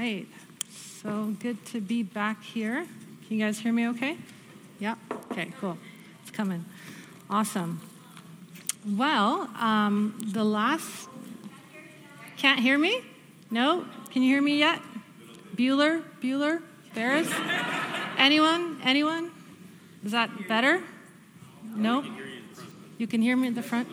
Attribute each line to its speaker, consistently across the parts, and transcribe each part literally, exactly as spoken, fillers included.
Speaker 1: right. So good to be back here. Can you guys hear me okay? Yeah? Okay, cool. It's coming. Awesome. Well, um, the last... Can't hear me? No? Can you hear me yet? Bueller? Bueller? Ferris? Anyone? Anyone? Is that better? No? You can hear me at the front?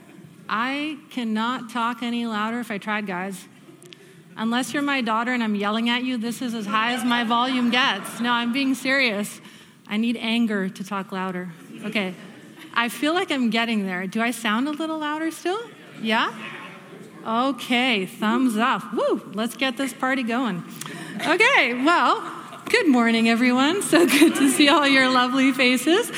Speaker 1: I cannot talk any louder if I tried, guys. Unless you're my daughter and I'm yelling at you, this is as high as my volume gets. No, I'm being serious. I need anger to talk louder. Okay. I feel like I'm getting there. Do I sound a little louder still? Yeah? Okay, thumbs up. Woo, let's get this party going. Okay, well, good morning, everyone. So good to see all your lovely faces.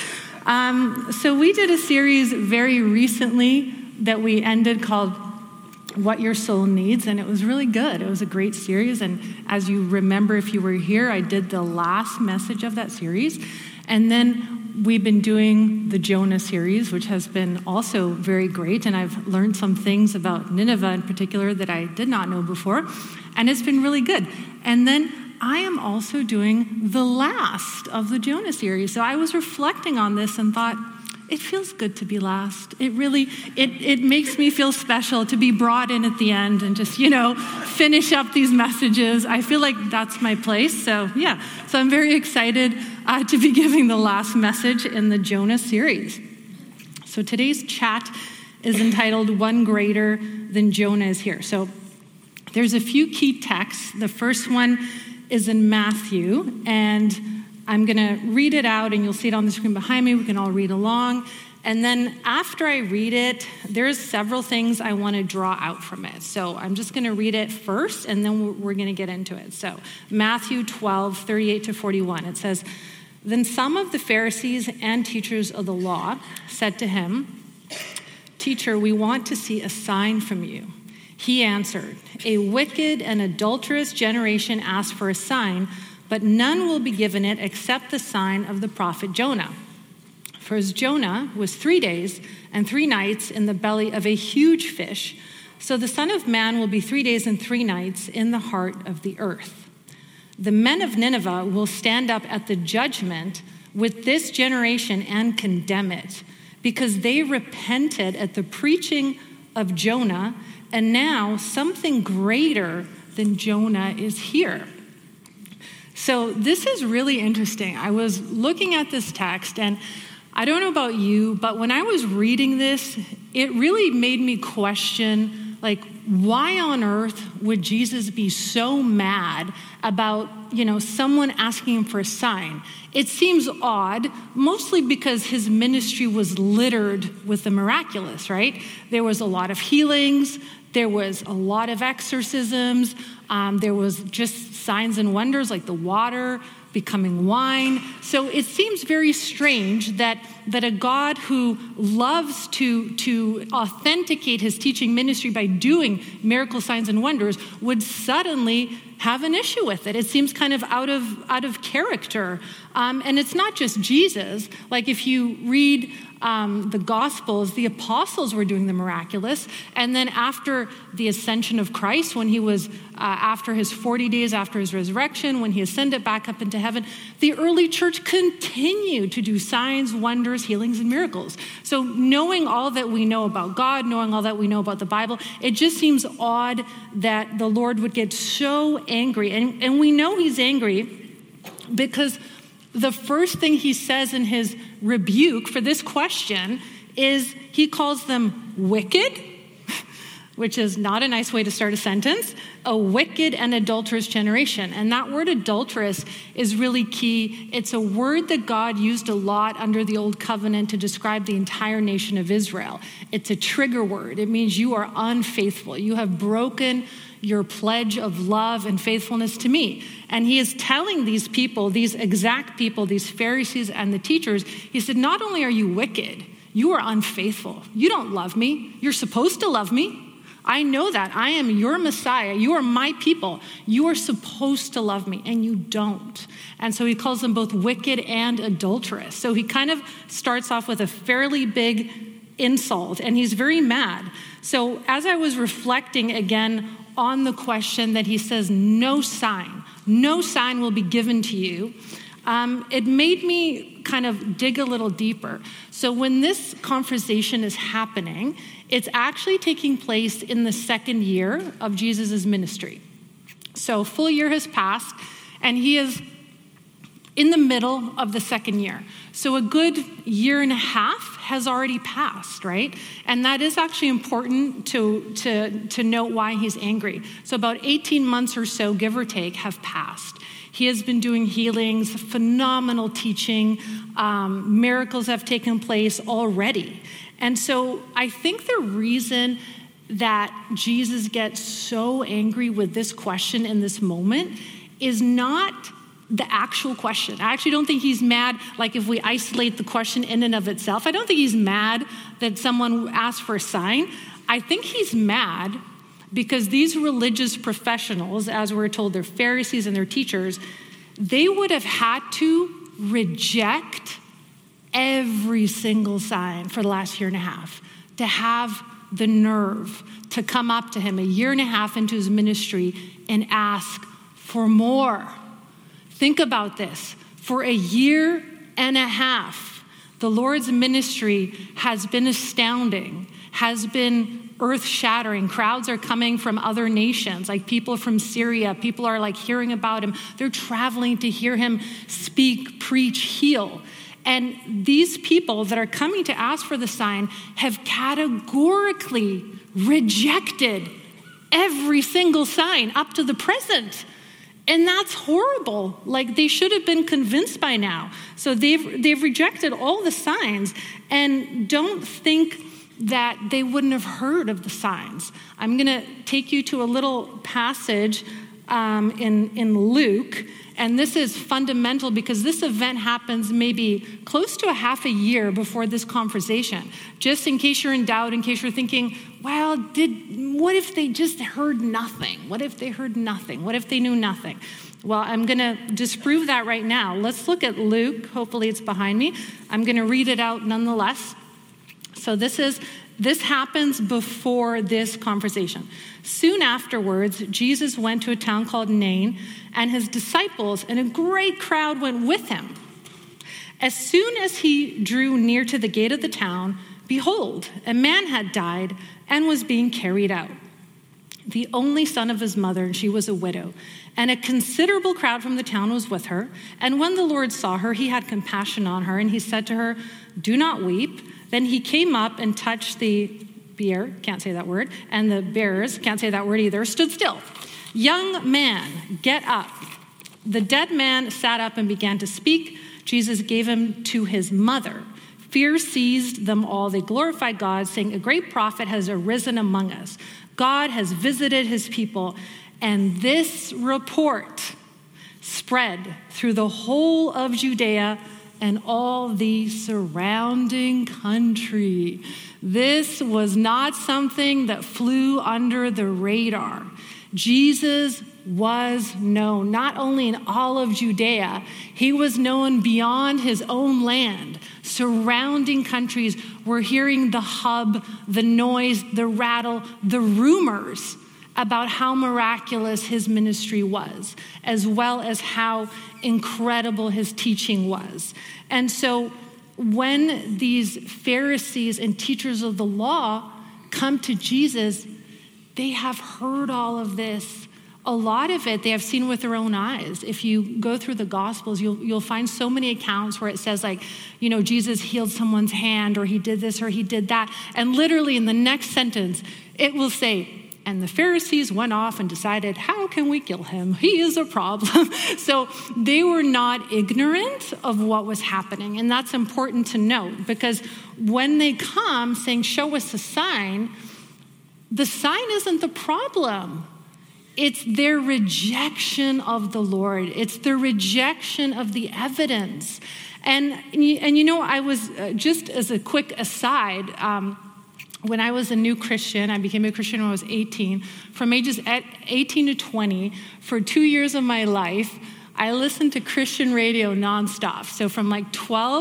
Speaker 1: Um, so we did a series very recently that we ended called What Your Soul Needs, and it was really good. It was a great series, and as you remember, if you were here, I did the last message of that series, and then we've been doing the Jonah series, which has been also very great, and I've learned some things about Nineveh in particular that I did not know before, and it's been really good. And then I am also doing the last of the Jonah series, so I was reflecting on this and thought, it feels good to be last. It really, it, it makes me feel special to be brought in at the end and just, you know, finish up these messages. I feel like that's my place. So yeah, so I'm very excited uh, to be giving the last message in the Jonah series. So today's chat is entitled One Greater Than Jonah Is Here. So there's a few key texts. The first one is in Matthew, and I'm going to read it out, and you'll see it on the screen behind me. We can all read along. And then after I read it, there's several things I want to draw out from it. So I'm just going to read it first, and then we're going to get into it. So Matthew twelve, thirty-eight to forty-one, it says, "Then some of the Pharisees and teachers of the law said to him, 'Teacher, we want to see a sign from you.' He answered, 'A wicked and adulterous generation asks for a sign, but none will be given it except the sign of the prophet Jonah. For as Jonah was three days and three nights in the belly of a huge fish, so the Son of Man will be three days and three nights in the heart of the earth. The men of Nineveh will stand up at the judgment with this generation and condemn it, because they repented at the preaching of Jonah, and now something greater than Jonah is here.'" So this is really interesting. I was looking at this text, and I don't know about you, but when I was reading this, it really made me question, like, why on earth would Jesus be so mad about, you know, someone asking him for a sign? It seems odd, mostly because his ministry was littered with the miraculous, right? There was a lot of healings. There was a lot of exorcisms. Um, there was just signs and wonders like the water becoming wine. So it seems very strange that, that a God who loves to, to authenticate his teaching ministry by doing miracle signs and wonders would suddenly have an issue with it. It seems kind of out of, out of character. Um, and it's not just Jesus. Like if you read Um, the Gospels, the apostles were doing the miraculous. And then after the ascension of Christ, when he was, uh, after his forty days after his resurrection, when he ascended back up into heaven, the early church continued to do signs, wonders, healings, and miracles. So knowing all that we know about God, knowing all that we know about the Bible, it just seems odd that the Lord would get so angry. And, and we know he's angry because the first thing he says in his rebuke for this question is he calls them wicked, which is not a nice way to start a sentence, a wicked and adulterous generation. And that word adulterous is really key. It's a word that God used a lot under the Old Covenant to describe the entire nation of Israel. It's a trigger word. It means you are unfaithful. You have broken your pledge of love and faithfulness to me. And he is telling these people, these exact people, these Pharisees and the teachers, he said, not only are you wicked, you are unfaithful. You don't love me. You're supposed to love me. I know that. I am your Messiah. You are my people. You are supposed to love me, and you don't. And so he calls them both wicked and adulterous. So he kind of starts off with a fairly big insult, and he's very mad. So as I was reflecting again on the question that he says, no sign, no sign will be given to you, um, it made me kind of dig a little deeper. So when this conversation is happening, it's actually taking place in the second year of Jesus' ministry. So a full year has passed, and he is in the middle of the second year. So a good year and a half has already passed, right? And that is actually important to, to, to note why he's angry. So about eighteen months or so, give or take, have passed. He has been doing healings, phenomenal teaching, um, miracles have taken place already. And so I think the reason that Jesus gets so angry with this question in this moment is not the actual question. I actually don't think he's mad, like if we isolate the question in and of itself. I don't think he's mad that someone asked for a sign. I think he's mad because these religious professionals, as we're told, they're Pharisees and they're teachers, they would have had to reject every single sign for the last year and a half to have the nerve to come up to him a year and a half into his ministry and ask for more. Think about this. For a year and a half, the Lord's ministry has been astounding, has been earth-shattering. Crowds are coming from other nations, like people from Syria. People are like hearing about him. They're traveling to hear him speak, preach, heal. And these people that are coming to ask for the sign have categorically rejected every single sign up to the present. And that's horrible. Like, they should have been convinced by now. So they've they've rejected all the signs, and don't think that they wouldn't have heard of the signs. I'm going to take you to a little passage um, in, in Luke, and this is fundamental because this event happens maybe close to a half a year before this conversation. Just in case you're in doubt, in case you're thinking, well, did what if they just heard nothing? What if they heard nothing? What if they knew nothing? Well, I'm going to disprove that right now. Let's look at Luke. Hopefully it's behind me. I'm going to read it out nonetheless. So this is this happens before this conversation. Soon afterwards, Jesus went to a town called Nain, and his disciples and a great crowd went with him. As soon as he drew near to the gate of the town, behold, a man had died and was being carried out, the only son of his mother, and she was a widow. And a considerable crowd from the town was with her. And when the Lord saw her, he had compassion on her, and he said to her, do not weep. Then he came up and touched the bier, can't say that word, and the bearers, can't say that word either, stood still. Young man, get up. The dead man sat up and began to speak. Jesus gave him to his mother. Fear seized them all. They glorified God, saying, a great prophet has arisen among us. God has visited his people. And this report spread through the whole of Judea and all the surrounding country. This was not something that flew under the radar. Jesus was known not only in all of Judea, he was known beyond his own land. Surrounding countries were hearing the hub, the noise, the rattle, the rumors about how miraculous his ministry was, as well as how incredible his teaching was. And so when these Pharisees and teachers of the law come to Jesus, they have heard all of this. A lot of it they have seen with their own eyes. If you go through the Gospels, you'll you'll find so many accounts where it says, like, you know, Jesus healed someone's hand, or he did this, or he did that. And literally in the next sentence, it will say, and the Pharisees went off and decided, how can we kill him? He is a problem. So they were not ignorant of what was happening. And that's important to note, because when they come saying, show us a sign, the sign isn't the problem. It's their rejection of the Lord. It's their rejection of the evidence. And, and you know, I was, uh, just as a quick aside, um, when I was a new Christian, I became a Christian when I was eighteen. From ages eighteen to twenty, for two years of my life, I listened to Christian radio nonstop. So from like twelve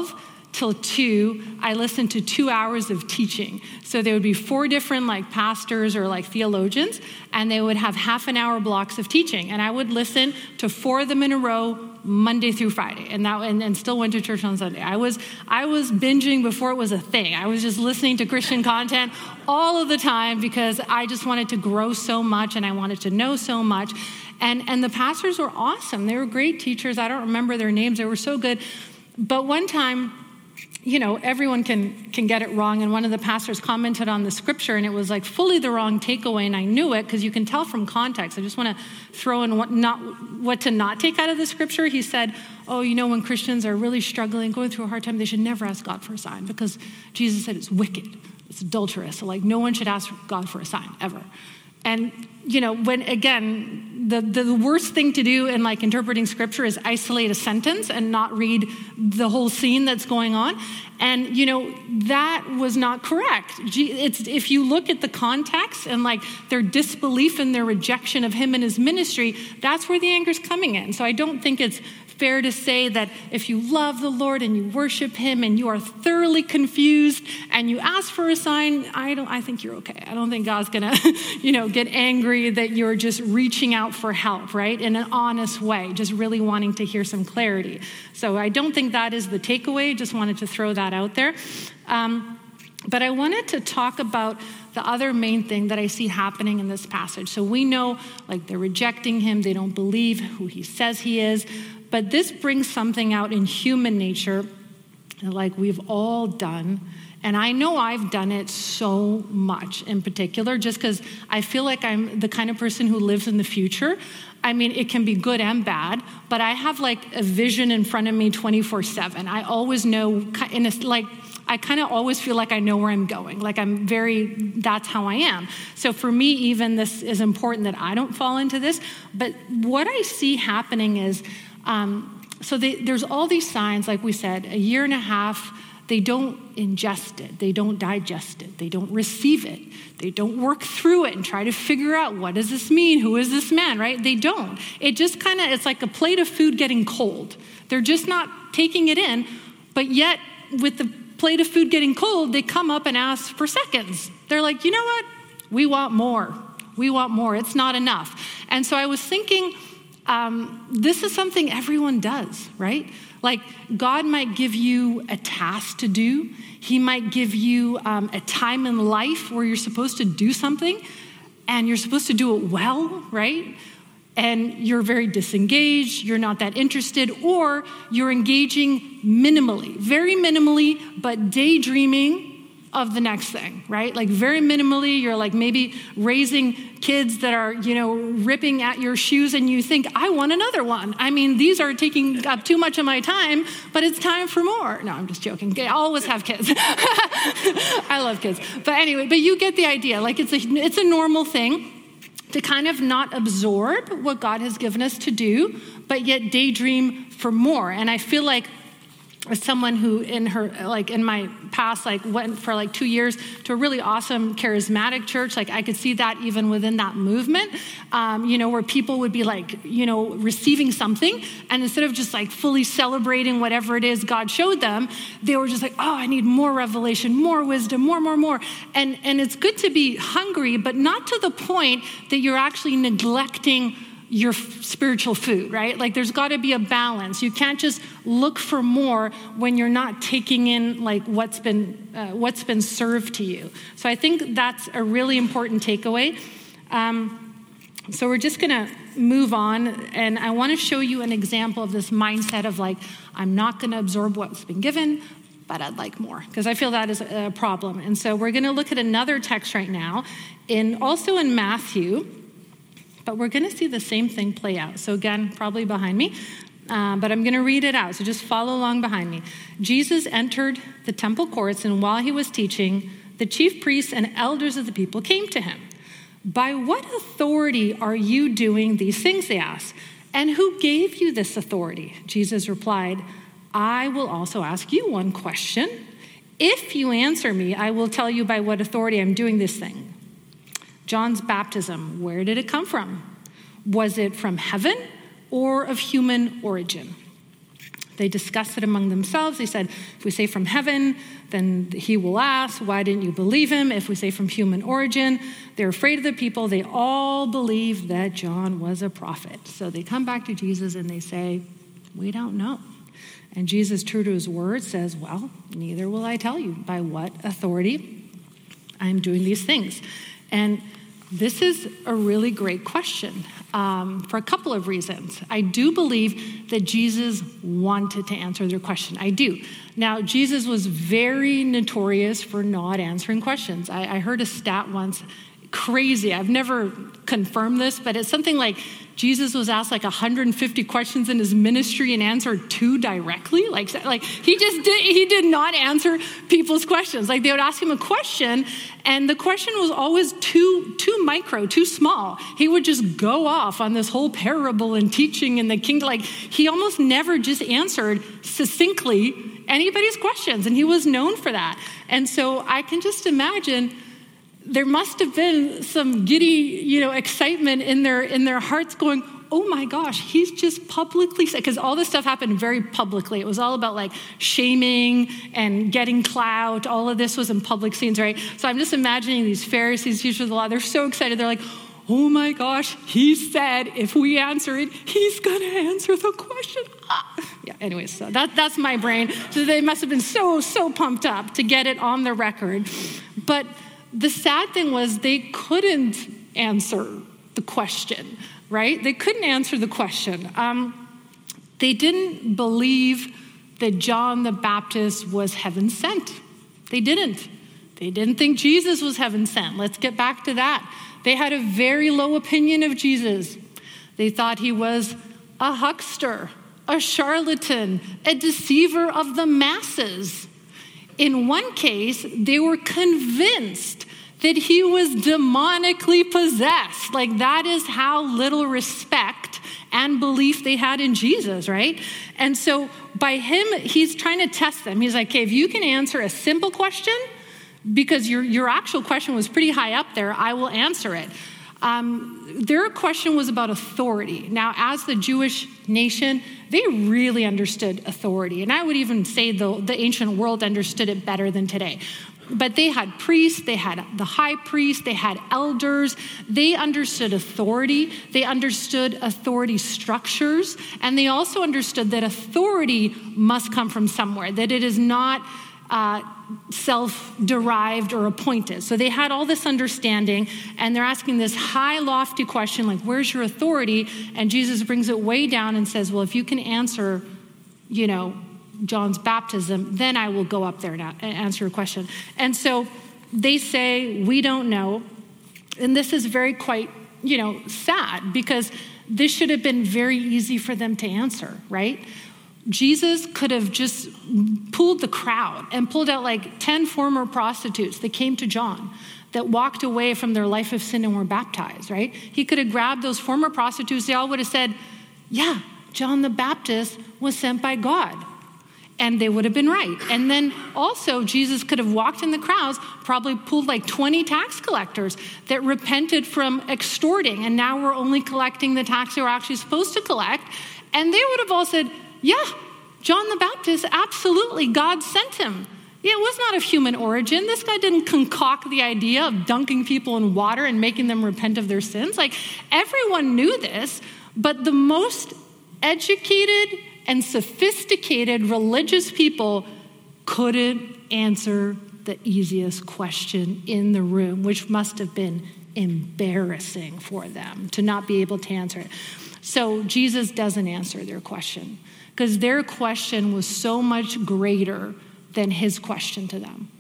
Speaker 1: till two, I listened to two hours of teaching. So there would be four different like pastors or like theologians, and they would have half an hour blocks of teaching. And I would listen to four of them in a row, Monday through Friday, and that and, and still went to church on Sunday. I was I was binging before it was a thing. I was just listening to Christian content all of the time because I just wanted to grow so much and I wanted to know so much. And and the pastors were awesome. They were great teachers. I don't remember their names. They were so good. But one time, you know, everyone can can get it wrong. And one of the pastors commented on the scripture, and it was like fully the wrong takeaway. And I knew it because you can tell from context. I just want to throw in what not what to not take out of the scripture. He said, oh, you know, when Christians are really struggling, going through a hard time, they should never ask God for a sign because Jesus said it's wicked, it's adulterous. So like no one should ask God for a sign ever. And, you know, when, again, the, the worst thing to do in like interpreting scripture is isolate a sentence and not read the whole scene that's going on. And, you know, that was not correct. It's, if you look at the context and like their disbelief and their rejection of him and his ministry, that's where the anger's coming in. So I don't think it's fair to say that if you love the Lord and you worship him and you are thoroughly confused and you ask for a sign, I don't, I think you're okay. I don't think God's gonna, you know, get angry that you're just reaching out for help, right? In an honest way, just really wanting to hear some clarity. So I don't think that is the takeaway. Just wanted to throw that out there. Um, but I wanted to talk about the other main thing that I see happening in this passage. So we know, like, they're rejecting him. They don't believe who he says he is. But this brings something out in human nature, like we've all done. And I know I've done it so much in particular, just because I feel like I'm the kind of person who lives in the future. I mean, it can be good and bad, but I have like a vision in front of me twenty-four seven. I always know, in a, like, I kind of always feel like I know where I'm going. Like I'm very, that's how I am. So for me, even this is important that I don't fall into this. But what I see happening is, um, so they, there's all these signs, like we said, a year and a half, they don't ingest it. They don't digest it. They don't receive it. They don't work through it and try to figure out, what does this mean? Who is this man, right? They don't. It just kind of, it's like a plate of food getting cold. They're just not taking it in, but yet with the plate of food getting cold, they come up and ask for seconds. They're like, you know what? We want more. We want more. It's not enough. And so I was thinking, um, this is something everyone does, right? Like God might give you a task to do. He might give you um, a time in life where you're supposed to do something and you're supposed to do it well, right? And you're very disengaged, you're not that interested, or you're engaging minimally, very minimally, but daydreaming of the next thing, right? Like very minimally, you're like maybe raising kids that are, you know, ripping at your shoes and you think, I want another one. I mean, these are taking up too much of my time, but it's time for more. No, I'm just joking. I always have kids. I love kids. But anyway, but you get the idea. Like it's a, it's a normal thing to kind of not absorb what God has given us to do, but yet daydream for more. And I feel like as someone who in her, like in my past, like went for like two years to a really awesome charismatic church, like I could see that even within that movement, um, you know, where people would be like, you know, receiving something, and instead of just like fully celebrating whatever it is God showed them, they were just like, oh, I need more revelation, more wisdom, more, more, more. And, and it's good to be hungry, but not to the point that you're actually neglecting your spiritual food, right? Like there's got to be a balance. You can't just look for more when you're not taking in like what's been uh, what's been served to you. So I think that's a really important takeaway. Um, so we're just going to move on, and I want to show you an example of this mindset of like, I'm not going to absorb what's been given, but I'd like more, because I feel that is a problem. And so we're going to look at another text right now, in also in Matthew. But we're going to see the same thing play out. So again, probably behind me, uh, but I'm going to read it out. So just follow along behind me. Jesus entered the temple courts, and while he was teaching, the chief priests and elders of the people came to him. By what authority are you doing these things, they asked. And who gave you this authority? Jesus replied, I will also ask you one question. If you answer me, I will tell you by what authority I'm doing this thing. John's baptism, where did it come from? Was it from heaven or of human origin? They discussed it among themselves. They said, if we say from heaven, then he will ask, why didn't you believe him? If we say from human origin, they're afraid of the people. They all believed that John was a prophet. So they come back to Jesus and they say, we don't know. And Jesus, true to his word, says, well, neither will I tell you by what authority I'm doing these things. And this is a really great question um, for a couple of reasons. I do believe that Jesus wanted to answer their question. I do. Now, Jesus was very notorious for not answering questions. I, I heard a stat once, crazy. I've never confirmed this, but it's something like Jesus was asked like one hundred fifty questions in his ministry and answered two directly. Like, like he just did, he did not answer people's questions. Like they would ask him a question and the question was always too, too micro, too small. He would just go off on this whole parable and teaching in the kingdom. Like he almost never just answered succinctly anybody's questions. And he was known for that. And so I can just imagine there must have been some giddy, you know, excitement in their in their hearts going, oh my gosh, he's just publicly said, because all this stuff happened very publicly. It was all about like shaming and getting clout. All of this was in public scenes, right? So I'm just imagining these Pharisees, teachers of the law, they're so excited. They're like, oh my gosh, he said if we answer it, he's going to answer the question. Ah. Yeah, anyways, so that, that's my brain. So they must have been so, so pumped up to get it on the record. But the sad thing was they couldn't answer the question, right? They couldn't answer the question. Um, they didn't believe that John the Baptist was heaven sent. They didn't. They didn't think Jesus was heaven sent. Let's get back to that. They had a very low opinion of Jesus. They thought he was a huckster, a charlatan, a deceiver of the masses. In one case, they were convinced that he was demonically possessed. Like that is how little respect and belief they had in Jesus, right? And so by him, he's trying to test them. He's like, okay, if you can answer a simple question, because your, your actual question was pretty high up there, I will answer it. Um, their question was about authority. Now, as the Jewish nation, they really understood authority. And I would even say the, the ancient world understood it better than today. But they had priests, they had the high priest, they had elders. They understood authority. They understood authority structures. And they also understood that authority must come from somewhere, that it is not uh, self-derived or appointed. So they had all this understanding, and they're asking this high, lofty question, like, where's your authority? And Jesus brings it way down and says, well, if you can answer, you know, John's baptism, then I will go up there and answer your question. And so they say, we don't know. And this is very quite, you know, sad, because this should have been very easy for them to answer, right? Jesus could have just pulled the crowd and pulled out like ten former prostitutes that came to John, that walked away from their life of sin and were baptized, right? He could have grabbed those former prostitutes. They all would have said, yeah, John the Baptist was sent by God. And they would have been right. And then also Jesus could have walked in the crowds, probably pulled like twenty tax collectors that repented from extorting. And now we're only collecting the tax they were actually supposed to collect. And they would have all said, yeah, John the Baptist, absolutely, God sent him. Yeah, it was not of human origin. This guy didn't concoct the idea of dunking people in water and making them repent of their sins. Like, everyone knew this, but the most educated and sophisticated religious people couldn't answer the easiest question in the room, which must have been embarrassing for them to not be able to answer it. So Jesus doesn't answer their question, because their question was so much greater than his question to them.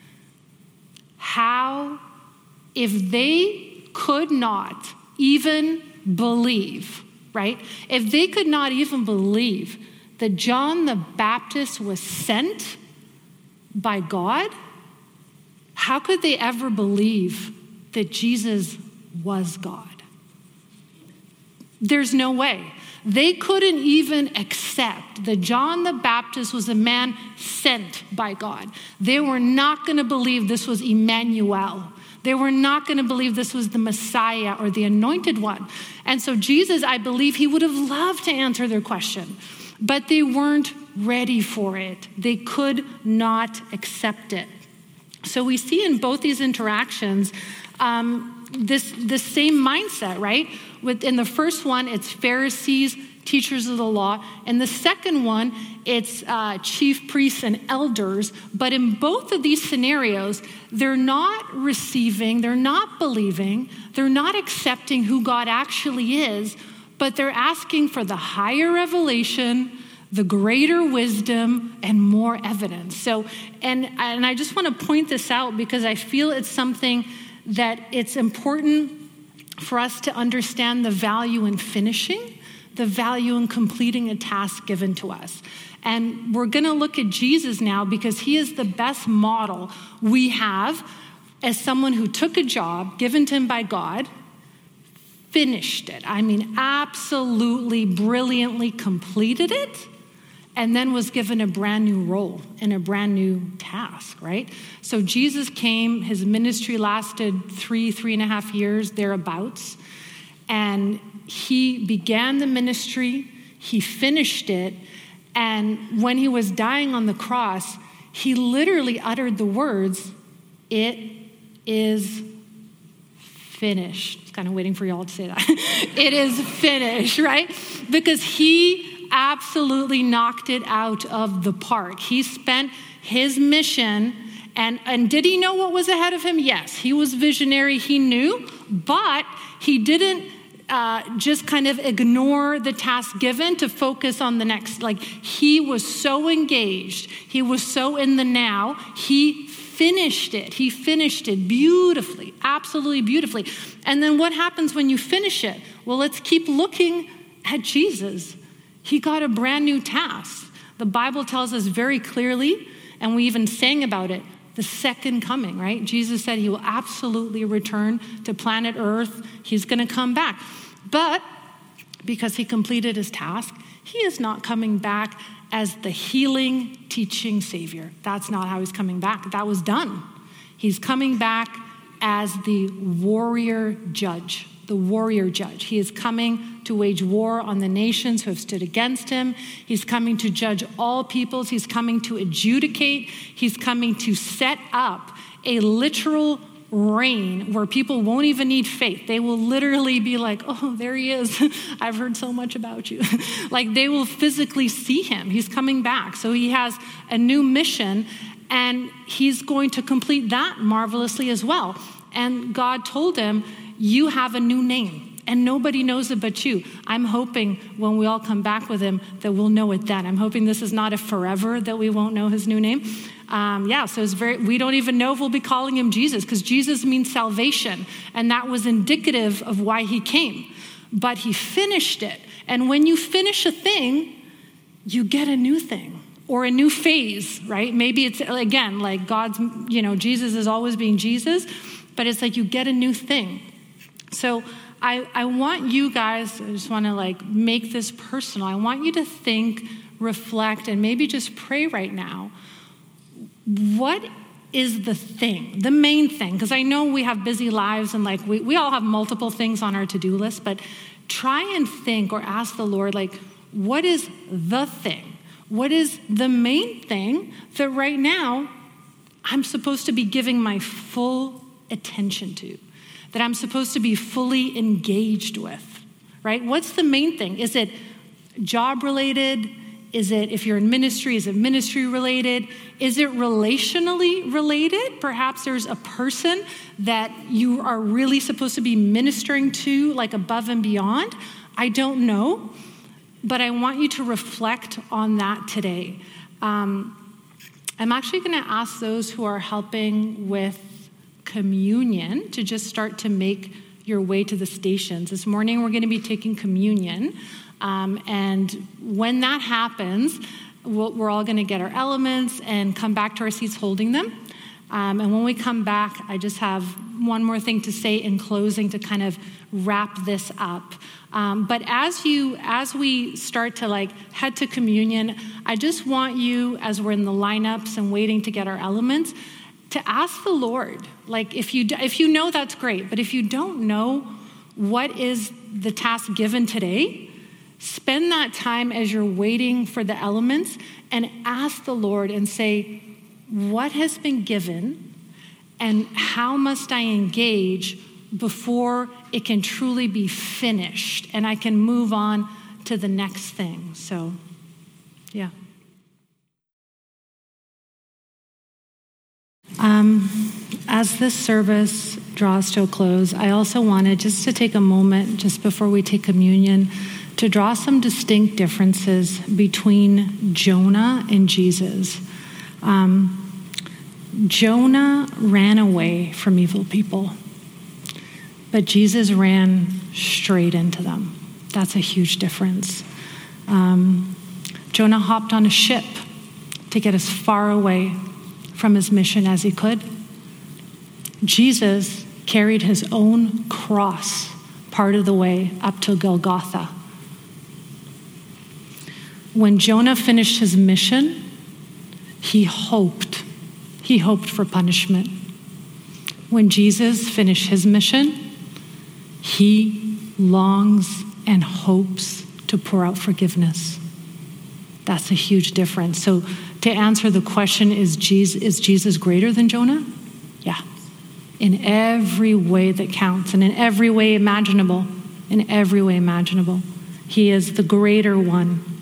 Speaker 1: How, if they could not even believe, right? If they could not even believe that John the Baptist was sent by God, how could they ever believe that Jesus was God? There's no way. They couldn't even accept that John the Baptist was a man sent by God. They were not going to believe this was Emmanuel. They were not going to believe this was the Messiah or the anointed one. And so Jesus, I believe he would have loved to answer their question, but they weren't ready for it. They could not accept it. So we see in both these interactions um, this, this same mindset, right? With, in the first one, it's Pharisees, teachers of the law. And the second one, it's uh, chief priests and elders. But in both of these scenarios, they're not receiving, they're not believing, they're not accepting who God actually is, but they're asking for the higher revelation, the greater wisdom, and more evidence. So, and, and I just want to point this out because I feel it's something that it's important for us to understand the value in finishing, the value in completing a task given to us. And we're going to look at Jesus now because he is the best model we have as someone who took a job given to him by God, finished it. I mean, absolutely brilliantly completed it, and then was given a brand new role and a brand new task, right? So Jesus came, his ministry lasted three, three and a half years, thereabouts. And he began the ministry, he finished it, and when he was dying on the cross, he literally uttered the words, "It is finished." I was kind of waiting for y'all to say that. It is finished, right? Because he absolutely knocked it out of the park. He spent his mission, and, and did he know what was ahead of him? Yes, he was visionary, he knew, but he didn't uh, just kind of ignore the task given to focus on the next. Like, he was so engaged, he was so in the now, he finished it. He finished it beautifully, absolutely beautifully. And then what happens when you finish it? Well, let's keep looking at Jesus. He got a brand new task. The Bible tells us very clearly, and we even sang about it, the second coming, right? Jesus said he will absolutely return to planet Earth. He's going to come back. But because he completed his task, he is not coming back as the healing, teaching Savior. That's not how he's coming back. That was done. He's coming back as the warrior judge. The warrior judge. He is coming to wage war on the nations who have stood against him. He's coming to judge all peoples. He's coming to adjudicate. He's coming to set up a literal reign where people won't even need faith. They will literally be like, "Oh, there he is. I've heard so much about you." Like, they will physically see him. He's coming back. So he has a new mission, and he's going to complete that marvelously as well. And God told him, "You have a new name, and nobody knows it but you." I'm hoping when we all come back with him that we'll know it then. I'm hoping this is not a forever that we won't know his new name. Um, yeah, so it's very, we don't even know if we'll be calling him Jesus, because Jesus means salvation, and that was indicative of why he came. But he finished it. And when you finish a thing, you get a new thing. Or a new phase, right? Maybe it's, again, like God's, you know, Jesus is always being Jesus, but it's like you get a new thing. So I, I want you guys, I just want to like make this personal. I want you to think, reflect, and maybe just pray right now. What is the thing, the main thing? Because I know we have busy lives and like we, we all have multiple things on our to-do list, but try and think or ask the Lord, like, what is the thing? What is the main thing that right now I'm supposed to be giving my full attention to, that I'm supposed to be fully engaged with, right? What's the main thing? Is it job related? Is it, if you're in ministry, is it ministry related? Is it relationally related? Perhaps there's a person that you are really supposed to be ministering to, like above and beyond. I don't know, but I want you to reflect on that today. Um, I'm actually going to ask those who are helping with communion to just start to make your way to the stations. This morning, we're going to be taking communion. Um, and when that happens, we'll, we're all going to get our elements and come back to our seats holding them. Um, and when we come back, I just have one more thing to say in closing to kind of wrap this up. Um, but as you, as we start to like head to communion, I just want you, as we're in the lineups and waiting to get our elements, to ask the Lord. Like, if you if you know, that's great. But if you don't know what is the task given today, Spend that time as you're waiting for the elements and ask the Lord and say, what has been given and how must I engage before it can truly be finished and I can move on to the next thing. So, yeah. Um, as this service draws to a close, I also wanted just to take a moment just before we take communion to draw some distinct differences between Jonah and Jesus. Um, Jonah ran away from evil people, but Jesus ran straight into them. That's a huge difference. Um, Jonah hopped on a ship to get as far away from his mission as he could. Jesus carried his own cross part of the way up to Golgotha. When Jonah finished his mission, he hoped. He hoped for punishment. When Jesus finished his mission, he longs and hopes to pour out forgiveness. That's a huge difference. So to answer the question, is Jesus, is Jesus greater than Jonah? Yeah. In every way that counts and in every way imaginable. In every way imaginable. He is the greater one.